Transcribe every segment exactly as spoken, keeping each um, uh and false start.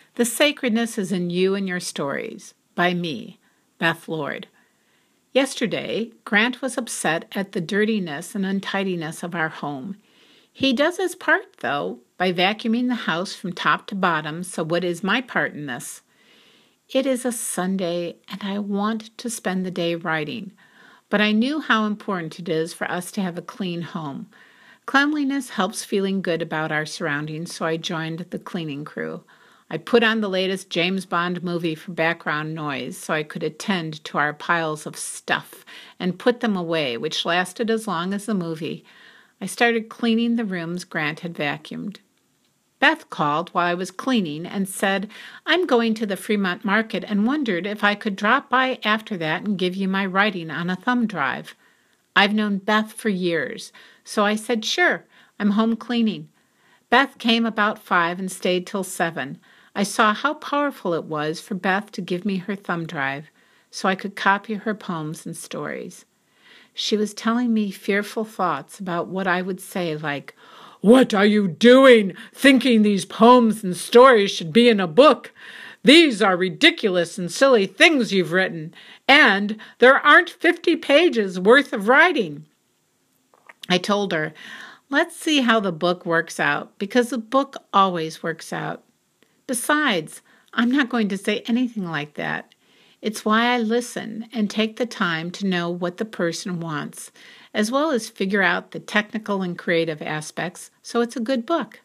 The Sacredness is in You and Your Stories, by me, Beth Lord. Yesterday, Grant was upset at the dirtiness and untidiness of our home. He does his part, though, by vacuuming the house from top to bottom, so what is my part in this? It is a Sunday, and I want to spend the day writing, but I knew how important it is for us to have a clean home. Cleanliness helps feeling good about our surroundings, so I joined the cleaning crew. I put on the latest James Bond movie for background noise so I could attend to our piles of stuff and put them away, which lasted as long as the movie. I started cleaning the rooms Grant had vacuumed. Beth called while I was cleaning and said, "I'm going to the Fremont Market and wondered if I could drop by after that and give you my writing on a thumb drive." I've known Beth for years, so I said, "Sure, I'm home cleaning." Beth came about five and stayed till seven. I saw how powerful it was for Beth to give me her thumb drive so I could copy her poems and stories. She was telling me fearful thoughts about what I would say, like, "What are you doing, thinking these poems and stories should be in a book? These are ridiculous and silly things you've written, and there aren't fifty pages worth of writing." I told her, let's see how the book works out, because the book always works out. Besides, I'm not going to say anything like that. It's why I listen and take the time to know what the person wants, as well as figure out the technical and creative aspects, so it's a good book.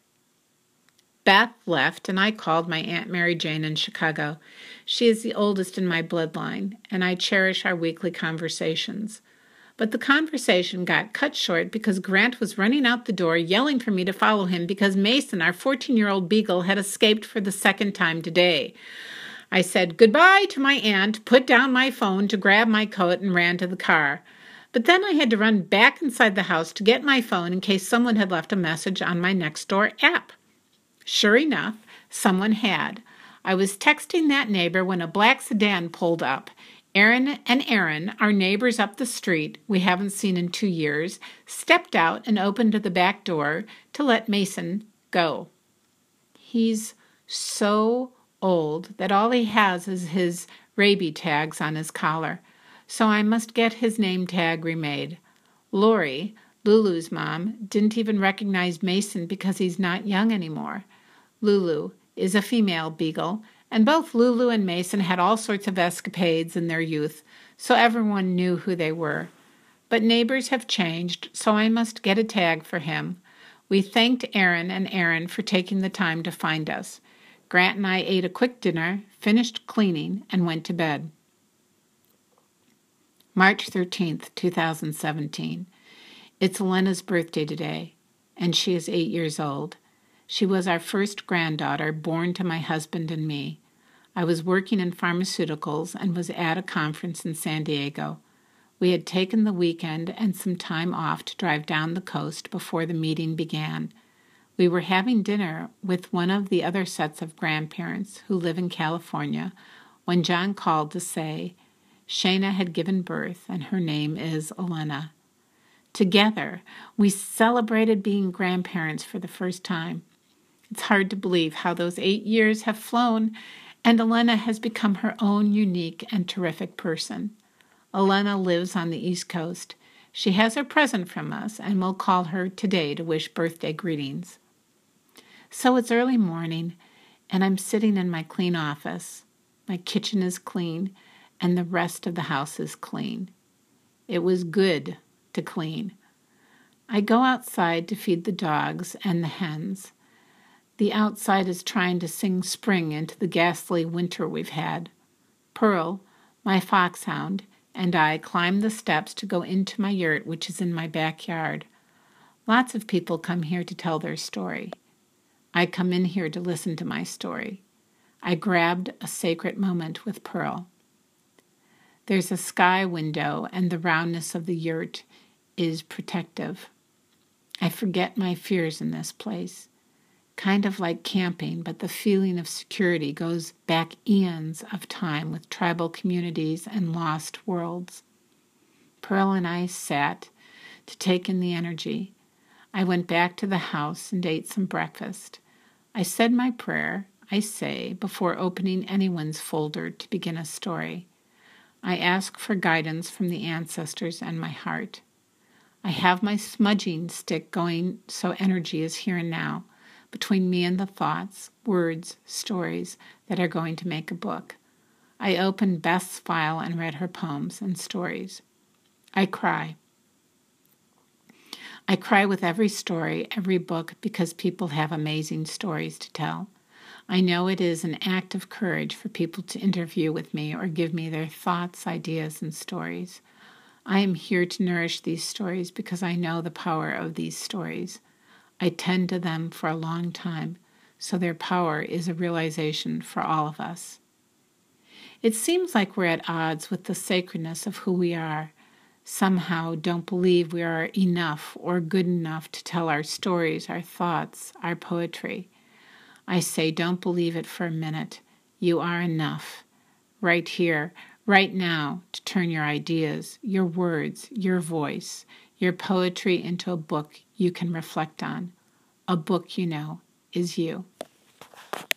Beth left, and I called my Aunt Mary Jane in Chicago. She is the oldest in my bloodline, and I cherish our weekly conversations. But the conversation got cut short because Grant was running out the door yelling for me to follow him because Mason, our fourteen-year-old beagle, had escaped for the second time today. I said goodbye to my aunt, put down my phone to grab my coat, and ran to the car. But then I had to run back inside the house to get my phone in case someone had left a message on my Nextdoor app. Sure enough, someone had. I was texting that neighbor when a black sedan pulled up. Aaron and Aaron, our neighbors up the street, we haven't seen in two years, stepped out and opened the back door to let Mason go. He's so old that all he has is his rabies tags on his collar, so I must get his name tag remade. Lori, Lulu's mom, didn't even recognize Mason because he's not young anymore. Lulu is a female beagle, and both Lulu and Mason had all sorts of escapades in their youth, so everyone knew who they were. But neighbors have changed, so I must get a tag for him. We thanked Aaron and Aaron for taking the time to find us. Grant and I ate a quick dinner, finished cleaning, and went to bed. March thirteenth, two thousand seventeen. It's Elena's birthday today, and she is eight years old. She was our first granddaughter, born to my husband and me. I was working in pharmaceuticals and was at a conference in San Diego. We had taken the weekend and some time off to drive down the coast before the meeting began. We were having dinner with one of the other sets of grandparents who live in California when John called to say Shayna had given birth and her name is Elena. Together, we celebrated being grandparents for the first time. It's hard to believe how those eight years have flown, and Elena has become her own unique and terrific person. Elena lives on the East Coast. She has her present from us, and we'll call her today to wish birthday greetings. So it's early morning, and I'm sitting in my clean office. My kitchen is clean, and the rest of the house is clean. It was good to clean. I go outside to feed the dogs and the hens. The outside is trying to sing spring into the ghastly winter we've had. Pearl, my foxhound, and I climb the steps to go into my yurt, which is in my backyard. Lots of people come here to tell their story. I come in here to listen to my story. I grabbed a sacred moment with Pearl. There's a sky window, and the roundness of the yurt is protective. I forget my fears in this place. Kind of like camping, but the feeling of security goes back eons of time with tribal communities and lost worlds. Pearl and I sat to take in the energy. I went back to the house and ate some breakfast. I said my prayer. I say before opening anyone's folder to begin a story. I ask for guidance from the ancestors and my heart. I have my smudging stick going so energy is here and now, between me and the thoughts, words, stories that are going to make a book. I opened Beth's file and read her poems and stories. I cry. I cry with every story, every book, because people have amazing stories to tell. I know it is an act of courage for people to interview with me or give me their thoughts, ideas, and stories. I am here to nourish these stories because I know the power of these stories. I tend to them for a long time, so their power is a realization for all of us. It seems like we're at odds with the sacredness of who we are. Somehow don't believe we are enough or good enough to tell our stories, our thoughts, our poetry. I say don't believe it for a minute. You are enough, right here, right now, to turn your ideas, your words, your voice, your poetry into a book you can reflect on. A book, you know, is you.